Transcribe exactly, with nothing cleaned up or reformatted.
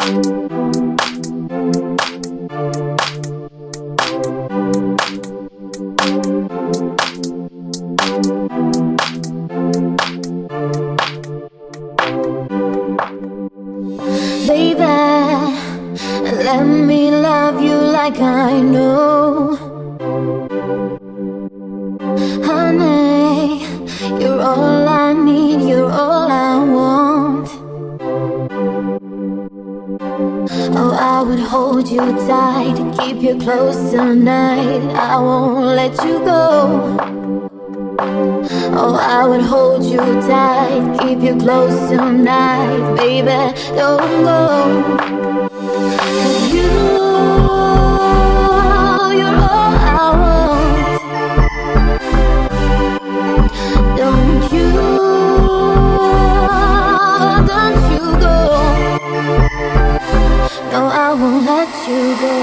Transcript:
Baby, let me love you like I know. Honey, you're all I need, you're all I want. Oh, I would hold you tight, keep you close tonight. I won't let you go. Oh, I would hold you tight, keep you close tonight. Baby, don't go. 'Cause you, you're all I want. Don't you, don't you go. No, I won't let you go.